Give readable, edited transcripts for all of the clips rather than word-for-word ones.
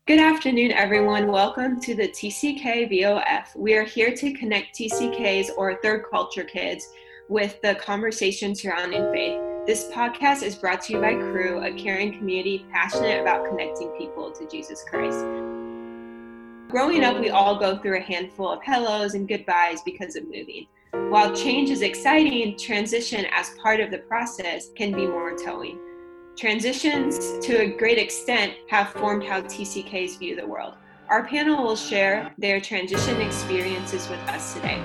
Good afternoon, everyone. Welcome to the TCK VOF. We are here to connect TCKs or third culture kids with the conversation surrounding faith. This podcast is brought to you by Cru, a caring community passionate about connecting people to Jesus Christ. Growing up, we all go through a handful of hellos and goodbyes because of moving. While change is exciting, transition as part of the process can be more towing. Transitions, to a great extent, have formed how TCKs view the world. Our panel will share their transition experiences with us today.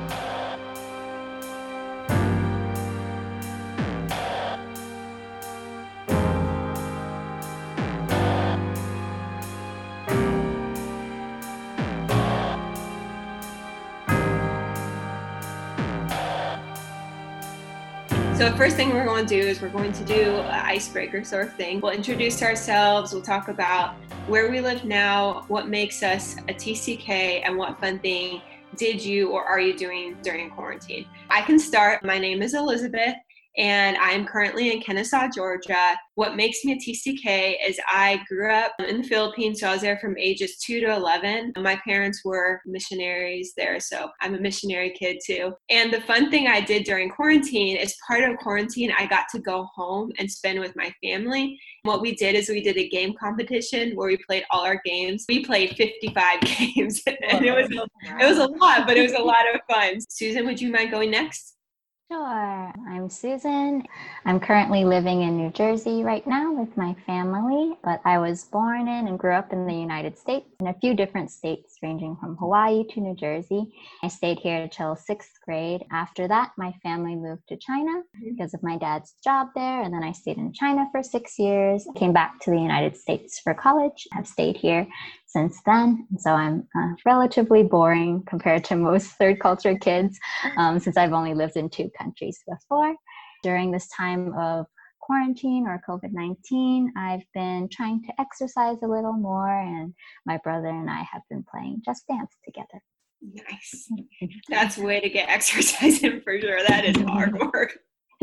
So the first thing we're going to do is we're going to do an icebreaker sort of thing. We'll introduce ourselves, we'll talk about where we live now, what makes us a TCK, and what fun thing did you or are you doing during quarantine. I can start. My name is Elizabeth, and I'm currently in Kennesaw, Georgia. What makes me a TCK is I grew up in the Philippines, so I was there from ages 2 to 11. My parents were missionaries there, so I'm a missionary kid too. And the fun thing I did during quarantine is part of quarantine, I got to go home and spend with my family. What we did is we did a game competition where we played all our games. We played 55 games, and it was a lot, but it was a lot of fun. Susan, would you mind going next? Sure. I'm Susan. I'm currently living in New Jersey right now with my family, but I was born in and grew up in the United States in a few different states ranging from Hawaii to New Jersey. I stayed here till 6th grade. After that, my family moved to China because of my dad's job there, and then I stayed in China for 6 years. Came back to the United States for college. I've stayed here since then. So I'm relatively boring compared to most third culture kids since I've only lived in 2 countries before. During this time of quarantine or COVID-19, I've been trying to exercise a little more, and my brother and I have been playing Just Dance together. Nice. That's a way to get exercise in for sure. That is hard work.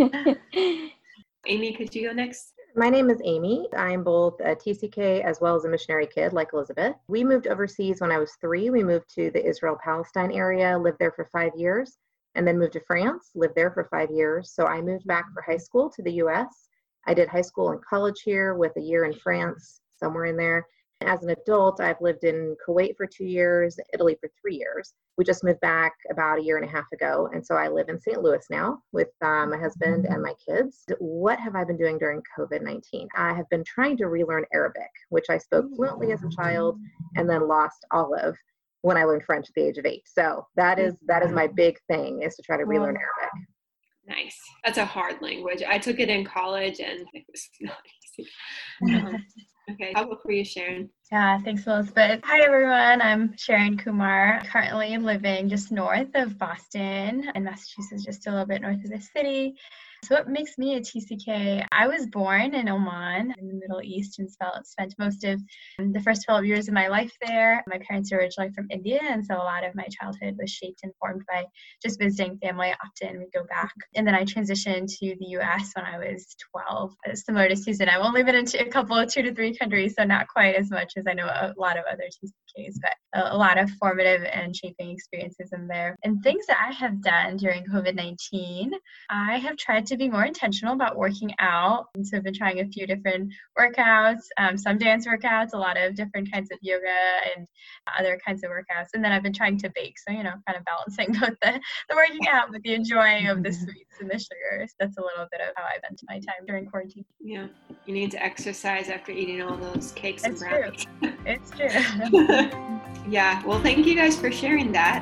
Amy, could you go next? My name is Amy. I'm both a TCK as well as a missionary kid like Elizabeth. We moved overseas when I was 3. We moved to the Israel-Palestine area, lived there for 5 years, and then moved to France, lived there for 5 years. So I moved back for high school to the US. I did high school and college here with a year in France, somewhere in there. As an adult, I've lived in Kuwait for 2 years, Italy for 3 years. We just moved back about a year and a half ago. And so I live in St. Louis now with my husband and my kids. What have I been doing during COVID-19? I have been trying to relearn Arabic, which I spoke fluently as a child and then lost all of when I learned French at the age of 8. So that is my big thing, is to try to relearn Arabic. Nice. That's a hard language. I took it in college and it was not easy. Okay, how about for you, Sharon? Yeah, thanks, Elizabeth. Hi, everyone. I'm Sharon Kumar, currently living just north of Boston in Massachusetts, just a little bit north of the city. So what makes me a TCK? I was born in Oman in the Middle East and spent most of the first 12 years of my life there. My parents are originally from India, and so a lot of my childhood was shaped and formed by just visiting family often. We'd go back. And then I transitioned to the U.S. when I was 12. Similar to Susan, I've only been in a couple of 2 to 3 countries, so not quite as much as I know a lot of other TCKs, but a lot of formative and shaping experiences in there. And things that I have done during COVID-19, I have tried to be more intentional about working out. And so I've been trying a few different workouts, some dance workouts, a lot of different kinds of yoga and other kinds of workouts. And then I've been trying to bake. So, kind of balancing both the working out with the enjoying of the sweets and the sugars. That's a little bit of how I spent my time during quarantine. Yeah, you need to exercise after eating all those cakes and brownies. It's true. Yeah, well, thank you guys for sharing that.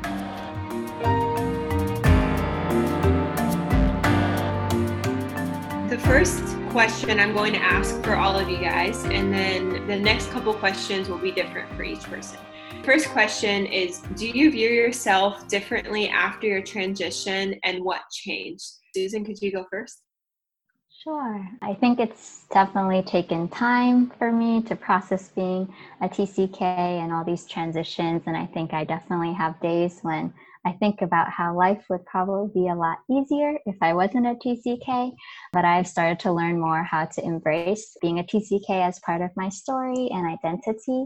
The first question I'm going to ask for all of you guys, and then the next couple questions will be different for each person. First question is, do you view yourself differently after your transition, and what changed? Susan, could you go first? Sure. I think it's definitely taken time for me to process being a TCK and all these transitions. And I think I definitely have days when I think about how life would probably be a lot easier if I wasn't a TCK, but I've started to learn more how to embrace being a TCK as part of my story and identity.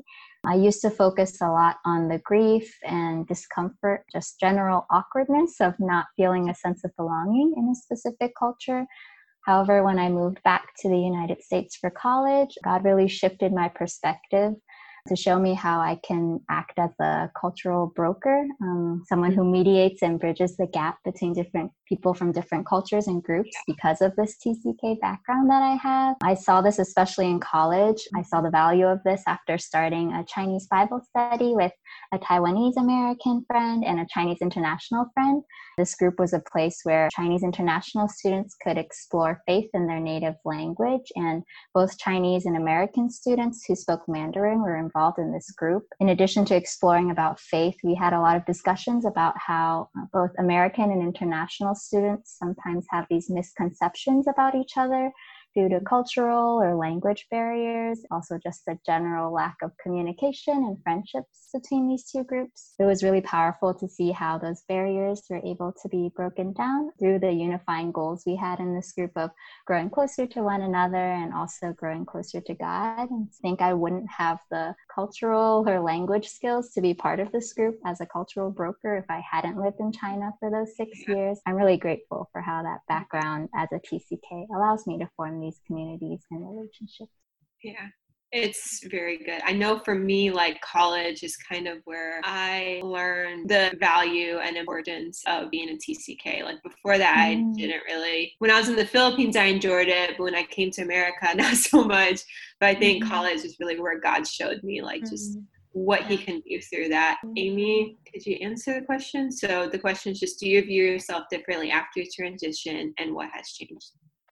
I used to focus a lot on the grief and discomfort, just general awkwardness of not feeling a sense of belonging in a specific culture. However, when I moved back to the United States for college, God really shifted my perspective to show me how I can act as a cultural broker, someone who mediates and bridges the gap between different people from different cultures and groups because of this TCK background that I have. I saw this especially in college. I saw the value of this after starting a Chinese Bible study with a Taiwanese American friend and a Chinese international friend. This group was a place where Chinese international students could explore faith in their native language, and both Chinese and American students who spoke Mandarin were involved in this group. In addition to exploring about faith, we had a lot of discussions about how both American and international students sometimes have these misconceptions about each other due to cultural or language barriers, also just a general lack of communication and friendships between these two groups. It was really powerful to see how those barriers were able to be broken down through the unifying goals we had in this group of growing closer to one another and also growing closer to God. And I think I wouldn't have the cultural or language skills to be part of this group as a cultural broker if I hadn't lived in China for those 6 years. I'm really grateful for how that background as a TCK allows me to form these communities and relationships. Yeah, it's very good. I know for me, like college is kind of where I learned the value and importance of being a TCK. Like before that, I didn't really, when I was in the Philippines, I enjoyed it. But when I came to America, not so much. But I think college is really where God showed me like just what he can do through that. Amy, could you answer the question? So the question is just, do you view yourself differently after your transition and what has changed?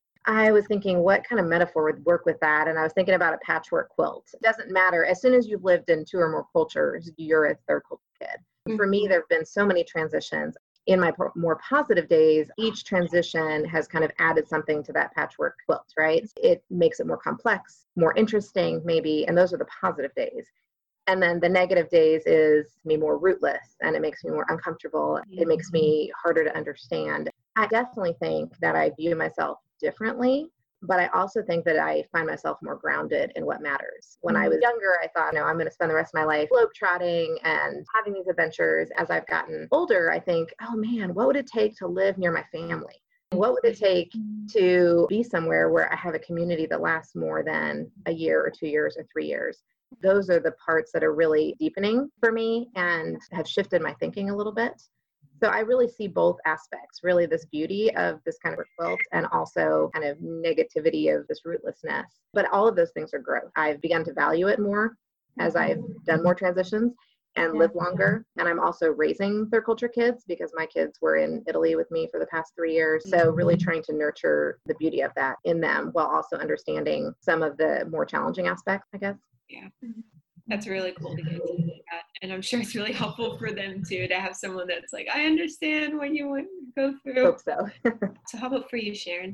I was thinking what kind of metaphor would work with that. And I was thinking about a patchwork quilt. It doesn't matter. As soon as you've lived in 2 or more cultures, you're a third culture kid. For me, there have been so many transitions. In my more positive days, each transition has kind of added something to that patchwork quilt, right? It makes it more complex, more interesting, maybe. And those are the positive days. And then the negative days is me more rootless and it makes me more uncomfortable. It makes me harder to understand. I definitely think that I view myself differently, but I also think that I find myself more grounded in what matters. When I was younger, I thought, no, I'm going to spend the rest of my life globetrotting and having these adventures. As I've gotten older, I think, oh man, what would it take to live near my family? What would it take to be somewhere where I have a community that lasts more than a year or 2 years or 3 years? Those are the parts that are really deepening for me and have shifted my thinking a little bit. So I really see both aspects, really this beauty of this kind of quilt and also kind of negativity of this rootlessness. But all of those things are growth. I've begun to value it more as I've done more transitions and live longer. And I'm also raising third culture kids because my kids were in Italy with me for the past 3 years. So really trying to nurture the beauty of that in them while also understanding some of the more challenging aspects, I guess. Yeah. That's really cool to get to do that. And I'm sure it's really helpful for them too to have someone that's like, I understand what you want to go through. Hope so. So how about for you, Sharon?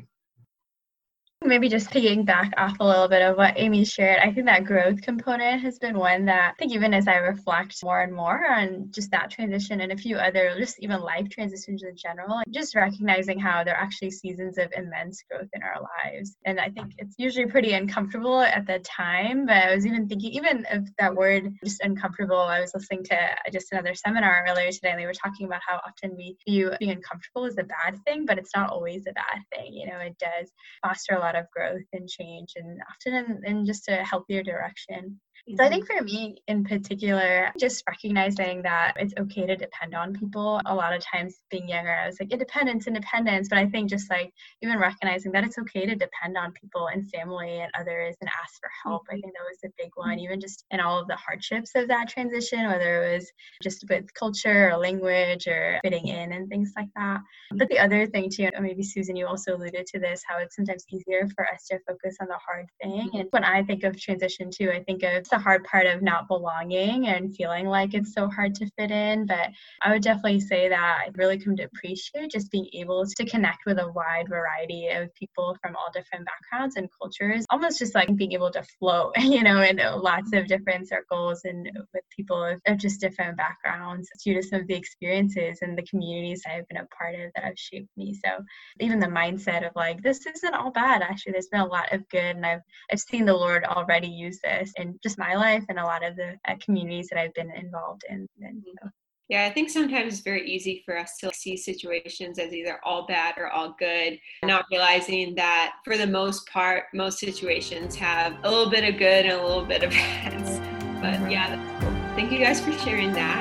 Maybe just picking back off a little bit of what Amy shared, I think that growth component has been one that I think even as I reflect more and more on just that transition and a few other, just even life transitions in general, just recognizing how there are actually seasons of immense growth in our lives. And I think it's usually pretty uncomfortable at the time, but I was even thinking, even of that word, just uncomfortable, I was listening to just another seminar earlier today, and they were talking about how often we view being uncomfortable as a bad thing, but it's not always a bad thing. You know, it does foster a lot of growth and change, and often in just a healthier direction. So I think for me in particular, just recognizing that it's okay to depend on people. A lot of times being younger, I was like, independence, but I think just like even recognizing that it's okay to depend on people and family and others and ask for help. I think that was a big one, even just in all of the hardships of that transition, whether it was just with culture or language or fitting in and things like that. But the other thing too, maybe Susan, you also alluded to this, how it's sometimes easier for us to focus on the hard thing. And when I think of transition too, I think of the hard part of not belonging and feeling like it's so hard to fit in. But I would definitely say that I really come to appreciate just being able to connect with a wide variety of people from all different backgrounds and cultures, almost just like being able to float, you know, in lots of different circles and with people of just different backgrounds due to some of the experiences and the communities I've been a part of that have shaped me. So even the mindset of like, this isn't all bad. Actually, there's been a lot of good, and I've seen the Lord already use this in just my my life and a lot of the communities that I've been involved in. And so. Yeah, I think sometimes it's very easy for us to see situations as either all bad or all good, not realizing that for the most part, most situations have a little bit of good and a little bit of bad. But yeah, that's cool. Thank you guys for sharing that.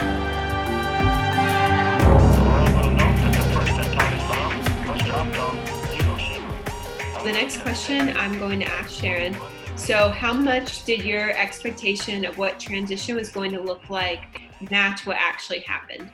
The next question I'm going to ask Sharon. So how much did your expectation of what transition was going to look like match what actually happened?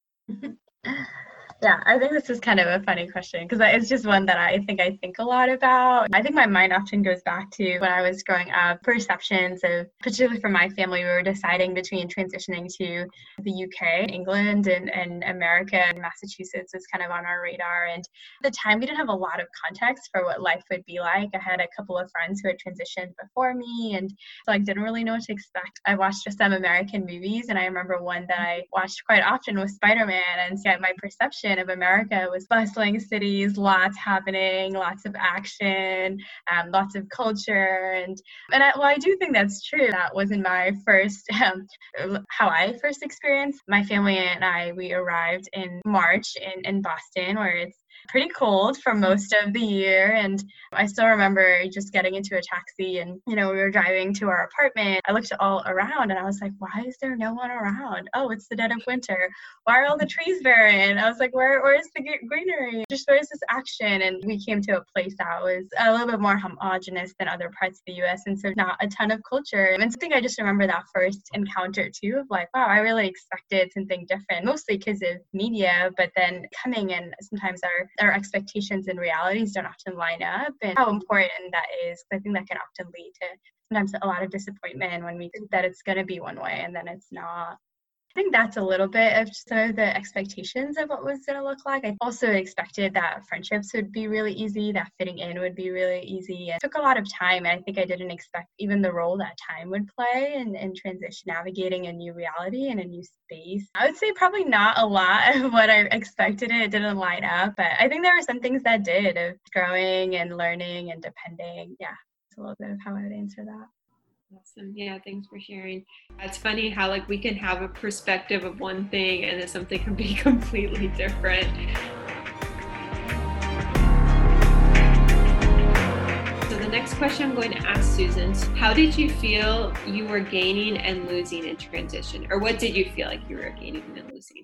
Yeah, I think this is kind of a funny question because it's just one that I think a lot about. I think my mind often goes back to when I was growing up, perceptions of, particularly for my family, we were deciding between transitioning to the UK, England, and America, and Massachusetts is kind of on our radar. And at the time, we didn't have a lot of context for what life would be like. I had a couple of friends who had transitioned before me, and so I didn't really know what to expect. I watched just some American movies, and I remember one that I watched quite often was Spider-Man, and so my perception of America was bustling cities, lots happening, lots of action, lots of culture, and I do think that's true. That wasn't my first how I first experienced. My family and we arrived in March in Boston, where it's pretty cold for most of the year. And I still remember just getting into a taxi and, we were driving to our apartment. I looked all around and I was like, why is there no one around? Oh, it's the dead of winter. Why are all the trees barren? I was like, where is the greenery? Just where is this action? And we came to a place that was a little bit more homogenous than other parts of the US. And so not a ton of culture. And something I just remember that first encounter too, of like, wow, I really expected something different, mostly because of media, but then coming in, sometimes our expectations and realities don't often line up, and how important that is. I think that can often lead to sometimes a lot of disappointment when we think that it's going to be one way and then it's not. I think that's a little bit of some of the expectations of what was going to look like. I also expected that friendships would be really easy, that fitting in would be really easy. It took a lot of time, and I think I didn't expect even the role that time would play in transition, navigating a new reality and a new space. I would say probably not a lot of what I expected. It didn't line up, but I think there were some things that did, of growing and learning and depending. Yeah, it's a little bit of how I would answer that. Awesome. Yeah, thanks for sharing. It's funny how we can have a perspective of one thing and then something can be completely different. So the next question I'm going to ask Susan, how did you feel you were gaining and losing in transition? Or what did you feel like you were gaining and losing?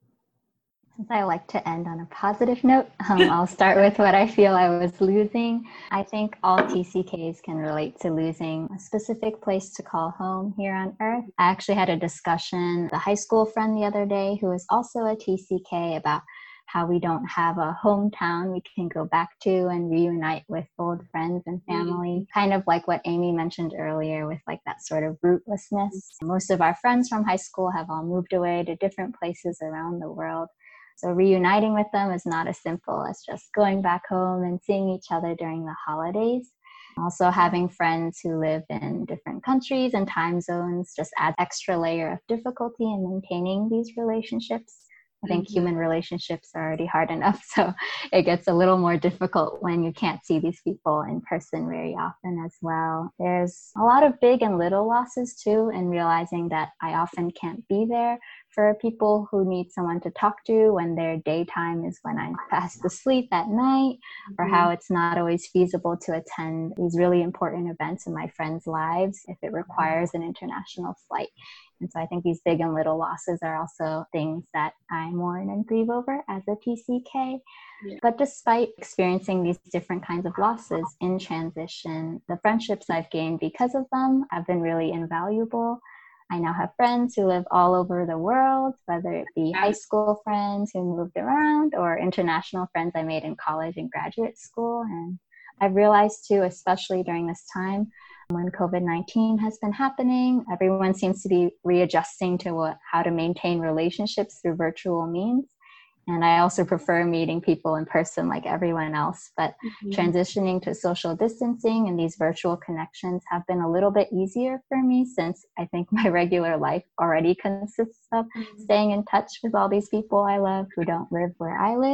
Since I like to end on a positive note, I'll start with what I feel I was losing. I think all TCKs can relate to losing a specific place to call home here on Earth. I actually had a discussion with a high school friend the other day who is also a TCK about how we don't have a hometown we can go back to and reunite with old friends and family. Kind of like what Amy mentioned earlier with that sort of rootlessness. Most of our friends from high school have all moved away to different places around the world. So reuniting with them is not as simple as just going back home and seeing each other during the holidays. Also, having friends who live in different countries and time zones just adds extra layer of difficulty in maintaining these relationships. I think human relationships are already hard enough, so it gets a little more difficult when you can't see these people in person very often as well. There's a lot of big and little losses too, in realizing that I often can't be there for people who need someone to talk to when their daytime is when I'm fast asleep at night, or how it's not always feasible to attend these really important events in my friends' lives if it requires an international flight. And so I think these big and little losses are also things that I mourn and grieve over as a TCK. Yeah. But despite experiencing these different kinds of losses in transition, the friendships I've gained because of them have been really invaluable. I now have friends who live all over the world, whether it be high school friends who moved around or international friends I made in college and graduate school. And I've realized too, especially during this time when COVID-19 has been happening, everyone seems to be readjusting to how to maintain relationships through virtual means. And I also prefer meeting people in person like everyone else, but transitioning to social distancing and these virtual connections have been a little bit easier for me, since I think my regular life already consists of staying in touch with all these people I love who don't live where I live.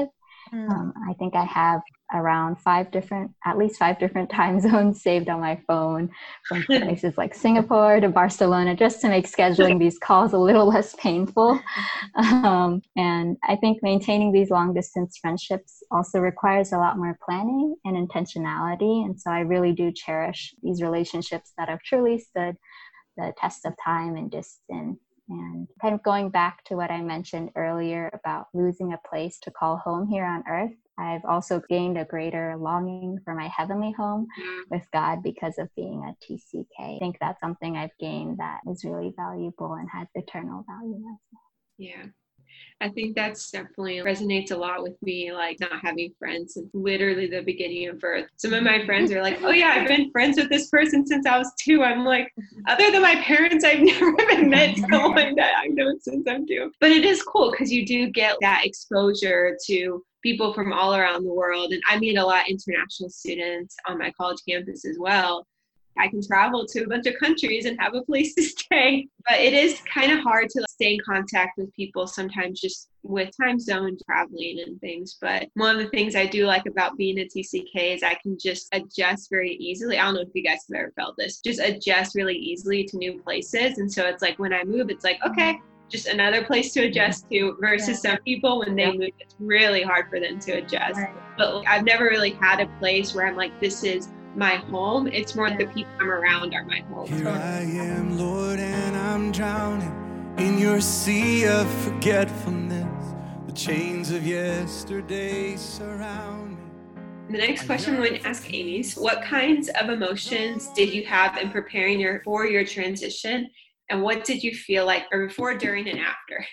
I think I have around at least five different time zones saved on my phone, from places like Singapore to Barcelona, just to make scheduling these calls a little less painful. And I think maintaining these long distance friendships also requires a lot more planning and intentionality. And so I really do cherish these relationships that have truly stood the test of time and distance. And kind of going back to what I mentioned earlier about losing a place to call home here on earth, I've also gained a greater longing for my heavenly home with God because of being a TCK. I think that's something I've gained that is really valuable and has eternal value as well. Yeah. I think that's definitely resonates a lot with me, like not having friends since literally the beginning of birth. Some of my friends are like, oh yeah, I've been friends with this person since I was 2. I'm like, other than my parents, I've never been met someone that I've known since I'm 2. But it is cool because you do get that exposure to people from all around the world. And I meet a lot of international students on my college campus as well. I can travel to a bunch of countries and have a place to stay. But it is kind of hard to stay in contact with people sometimes just with time zone traveling and things. But one of the things I do like about being a TCK is I can just adjust very easily. I don't know if you guys have ever felt this, just adjust really easily to new places. And so it's like when I move, it's like, okay, just another place to adjust to, versus some people when they move, it's really hard for them to adjust. Right. But I've never really had a place where I'm like, this is my home. It's more the people I'm around are my home. Here I am, Lord, and I'm drowning in your sea of forgetfulness. The chains of yesterday surround me. The next question I'm going to ask Amy is, what kinds of emotions did you have in preparing for your transition? And what did you feel like before, during, and after?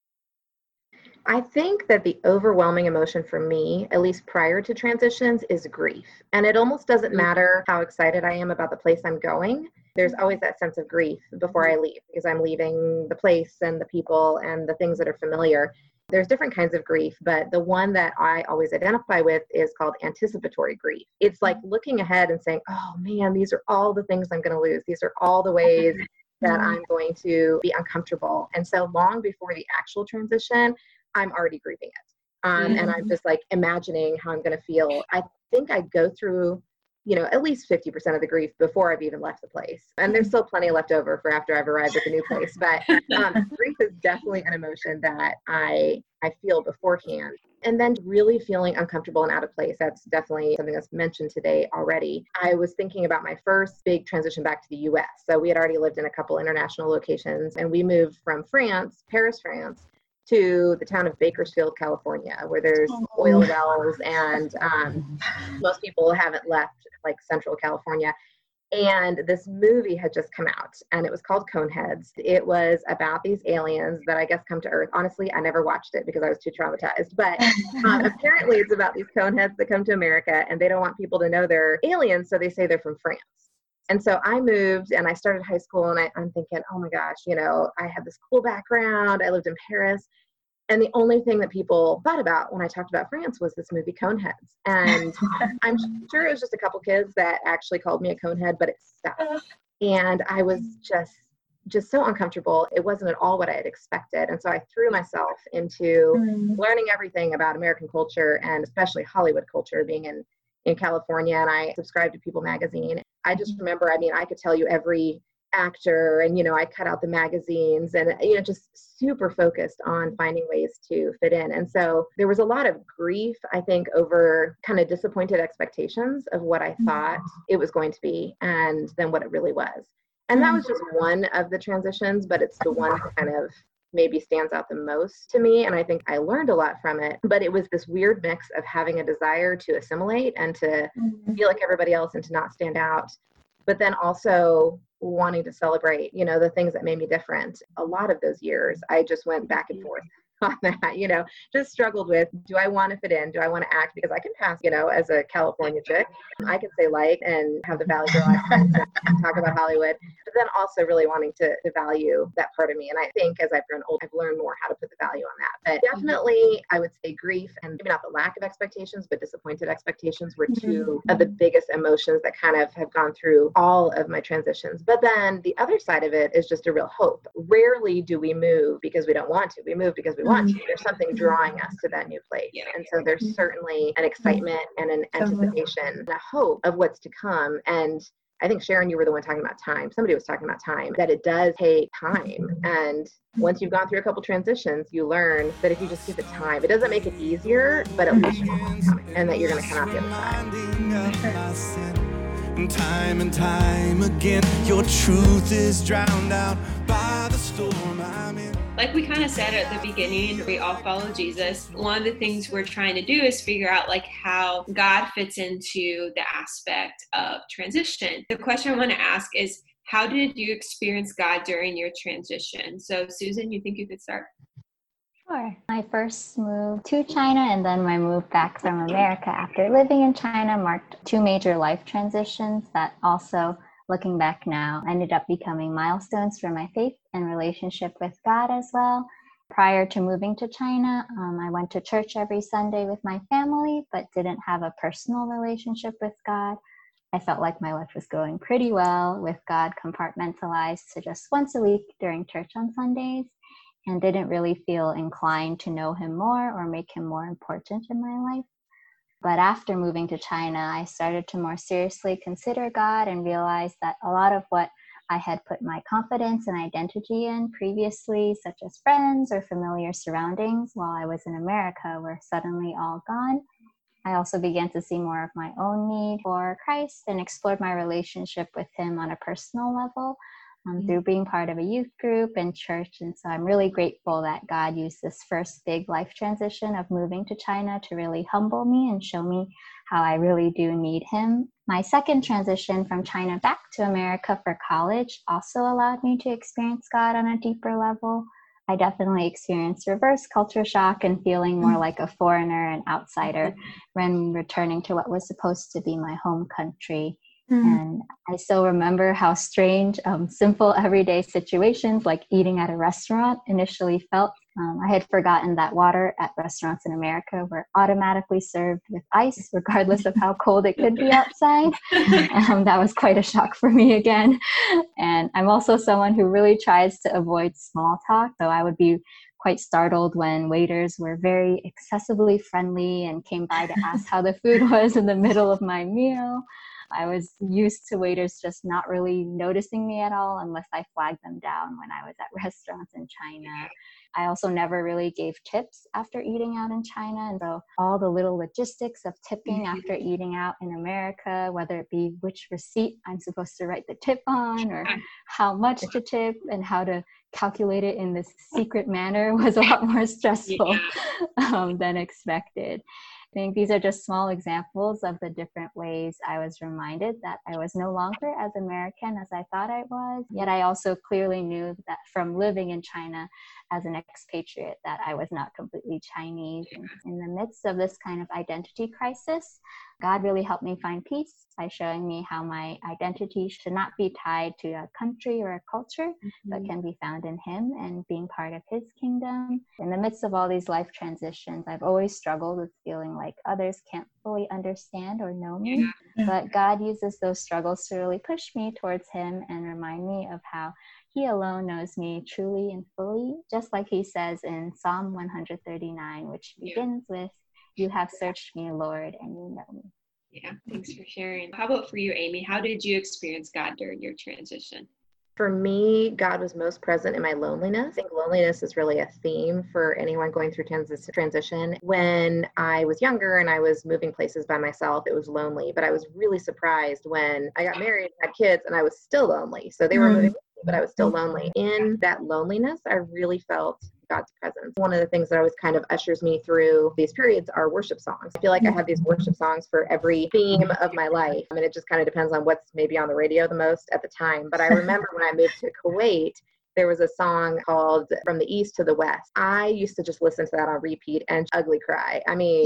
I think that the overwhelming emotion for me, at least prior to transitions, is grief. And it almost doesn't matter how excited I am about the place I'm going. There's always that sense of grief before I leave, because I'm leaving the place and the people and the things that are familiar. There's different kinds of grief, but the one that I always identify with is called anticipatory grief. It's like looking ahead and saying, oh man, these are all the things I'm going to lose. These are all the ways that I'm going to be uncomfortable. And so long before the actual transition, I'm already grieving it. And I'm just like imagining how I'm going to feel. I think I go through, at least 50% of the grief before I've even left the place. And there's still plenty left over for after I've arrived at the new place. But grief is definitely an emotion that I feel beforehand. And then really feeling uncomfortable and out of place. That's definitely something that's mentioned today already. I was thinking about my first big transition back to the US. So we had already lived in a couple international locations, and we moved from Paris, France, to the town of Bakersfield, California, where there's oil wells, and most people haven't left like Central California. And this movie had just come out, and it was called Coneheads. It was about these aliens that I guess come to Earth. Honestly, I never watched it because I was too traumatized, but apparently it's about these coneheads that come to America, and they don't want people to know they're aliens, so they say they're from France. And so I moved and I started high school, and I'm thinking, oh my gosh, I had this cool background. I lived in Paris. And the only thing that people thought about when I talked about France was this movie Coneheads. And I'm sure it was just a couple kids that actually called me a conehead, but it stuck. And I was just so uncomfortable. It wasn't at all what I had expected. And so I threw myself into learning everything about American culture, and especially Hollywood culture, being in California. And I subscribed to People magazine. I just remember, I could tell you every actor, and I cut out the magazines, and just super focused on finding ways to fit in. And so there was a lot of grief, I think, over kind of disappointed expectations of what I thought it was going to be, and then what it really was. And that was just one of the transitions, but it's the one that kind of maybe stands out the most to me. And I think I learned a lot from it, but it was this weird mix of having a desire to assimilate and to feel like everybody else and to not stand out, but then also wanting to celebrate, the things that made me different. A lot of those years, I just went back and forth on that, just struggled with, do I want to fit in? Do I want to act? Because I can pass, as a California chick, I can say light and have the Valley Girl accent and talk about Hollywood, but then also really wanting to value that part of me. And I think as I've grown older, I've learned more how to put the value on that. But definitely, I would say grief, and maybe not the lack of expectations, but disappointed expectations were two of the biggest emotions that kind of have gone through all of my transitions. But then the other side of it is just a real hope. Rarely do we move because we don't want to. We move because we want want to. There's something drawing us to that new place. Yeah. And so there's certainly an excitement and an anticipation and a hope of what's to come. And I think, Sharon, you were the one talking about time. Somebody was talking about time, that it does take time. And once you've gone through a couple transitions, you learn that if you just give it time, it doesn't make it easier, but at least you know what's coming and that you're going to come out the other side. Time and time again, your truth is drowned out by the storm I'm in. Like we kind of said at the beginning, we all follow Jesus. One of the things we're trying to do is figure out like how God fits into the aspect of transition. The question I want to ask is, how did you experience God during your transition? So Susan, you think you could start? Sure. I first moved to China, and then my move back from America after living in China marked two major life transitions that also, looking back now, ended up becoming milestones for my faith and relationship with God as well. Prior to moving to China, I went to church every Sunday with my family, but didn't have a personal relationship with God. I felt like my life was going pretty well with God compartmentalized to just once a week during church on Sundays, and didn't really feel inclined to know him more or make him more important in my life. But after moving to China, I started to more seriously consider God and realized that a lot of what I had put my confidence and identity in previously, such as friends or familiar surroundings while I was in America, were suddenly all gone. I also began to see more of my own need for Christ and explored my relationship with him on a personal level. Through being part of a youth group and church. And so I'm really grateful that God used this first big life transition of moving to China to really humble me and show me how I really do need him. My second transition from China back to America for college also allowed me to experience God on a deeper level. I definitely experienced reverse culture shock and feeling more like a foreigner and outsider when returning to what was supposed to be my home country. And I still remember how strange, simple everyday situations like eating at a restaurant initially felt. I had forgotten that water at restaurants in America were automatically served with ice, regardless of how cold it could be outside. That was quite a shock for me again. And I'm also someone who really tries to avoid small talk, so I would be quite startled when waiters were very excessively friendly and came by to ask how the food was in the middle of my meal. I was used to waiters just not really noticing me at all unless I flagged them down when I was at restaurants in China. I also never really gave tips after eating out in China. And so all the little logistics of tipping after eating out in America, whether it be which receipt I'm supposed to write the tip on or how much to tip and how to calculate it in this secret manner, was a lot more stressful than expected. I think these are just small examples of the different ways I was reminded that I was no longer as American as I thought I was. Yet I also clearly knew that from living in China as an expatriate that I was not completely Chinese. And in the midst of this kind of identity crisis, God really helped me find peace by showing me how my identity should not be tied to a country or a culture, but can be found in him and being part of his kingdom. In the midst of all these life transitions, I've always struggled with feeling like others can't fully understand or know me, but God uses those struggles to really push me towards him and remind me of how he alone knows me truly and fully, just like he says in Psalm 139, which begins with, "You have searched me, Lord, and you know me." Yeah, thanks for sharing. How about for you, Amy? How did you experience God during your transition? For me, God was most present in my loneliness. I think loneliness is really a theme for anyone going through transition. When I was younger and I was moving places by myself, it was lonely, but I was really surprised when I got married and had kids and I was still lonely. So they were moving with me, but I was still lonely. In that loneliness, I really felt God's presence. One of the things that always kind of ushers me through these periods are worship songs. I feel like I have these worship songs for every theme of my life. I mean, it just kind of depends on what's maybe on the radio the most at the time. But I remember when I moved to Kuwait, there was a song called From the East to the West. I used to just listen to that on repeat and ugly cry. I mean,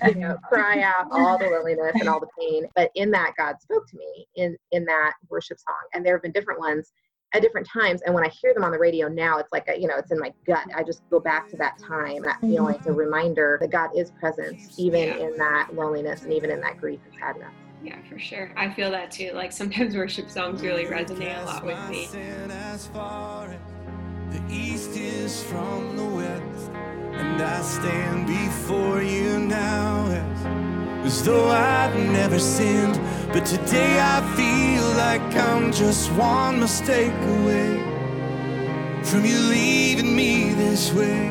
cry out all the loneliness and all the pain. But in that, God spoke to me in that worship song. And there have been different ones at different times. And when I hear them on the radio now, it's like, it's in my gut. I just go back to that time, that feeling. It's a reminder that God is present, even in that loneliness and even in that grief and sadness. Yeah, for sure. I feel that too. Like sometimes worship songs really resonate a lot with me. The east is from the west, and I stand before you now as though I've never sinned. But today I feel like I'm just one mistake away from you leaving me this way.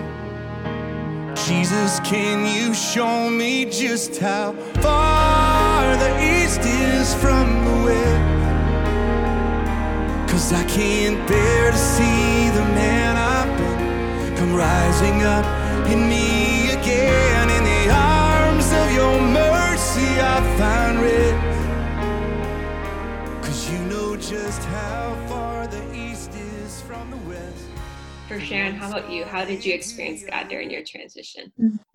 Jesus, can you show me just how far the east is from the west? 'Cause I can't bear to see the man I've been come rising up in me again. In the arms of your mercy I find rest, 'cause you know just how far the east is from the west. For Sharon, how about you? How did you experience God during your transition?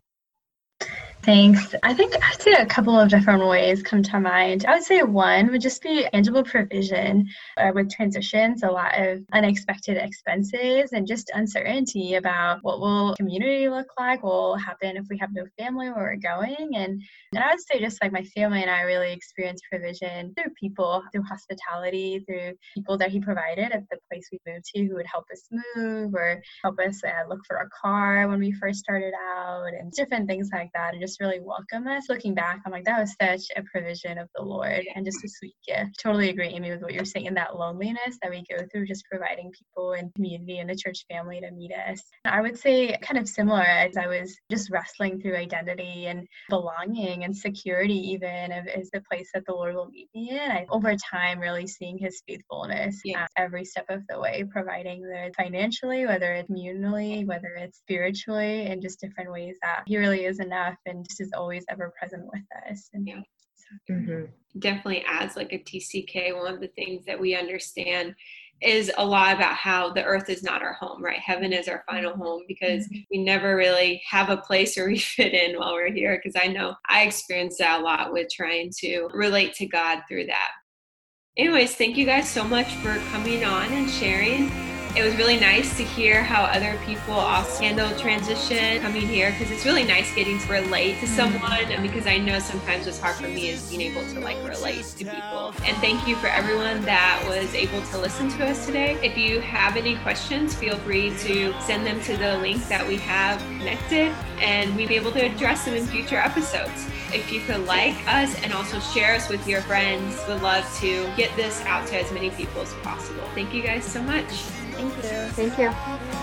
Thanks. I think I'd say a couple of different ways come to mind. I would say one would just be tangible provision. With transitions, a lot of unexpected expenses and just uncertainty about what will community look like, what will happen if we have no family where we're going. And I would say just like my family and I really experienced provision through people, through hospitality, through people that he provided at the place we moved to who would help us move or help us look for a car when we first started out and different things like that. And just really welcome us. Looking back, I'm like, that was such a provision of the Lord and just a sweet gift. Totally agree, Amy, with what you're saying, and that loneliness that we go through, just providing people and community and the church family to meet us. I would say kind of similar as I was just wrestling through identity and belonging and security even is the place that the Lord will meet me in. Over time, really seeing his faithfulness every step of the way, providing it financially, whether it's communally, whether it's spiritually, and just different ways that he really is enough and just is always ever present with us. And definitely as like a TCK, one of the things that we understand is a lot about how the earth is not our home, right? Heaven is our final home, because we never really have a place where we fit in while we're here. Because I know I experienced that a lot with trying to relate to God through that. Anyways, thank you guys so much for coming on and sharing. It was really nice to hear how other people also handle transition coming here, because it's really nice getting to relate to someone, because I know sometimes what's hard for me is being able to relate to people. And thank you for everyone that was able to listen to us today. If you have any questions, feel free to send them to the link that we have connected, and we'll be able to address them in future episodes. If you could like us and also share us with your friends, we'd love to get this out to as many people as possible. Thank you guys so much. thank you. Thank you.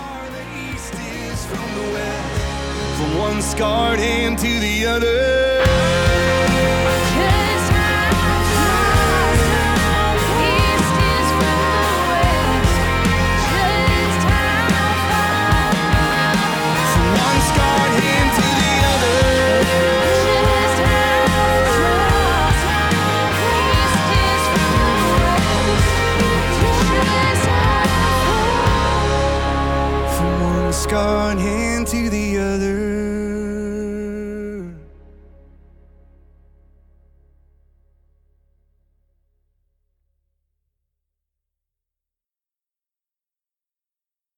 From one scarred hand to the other. Scarred hand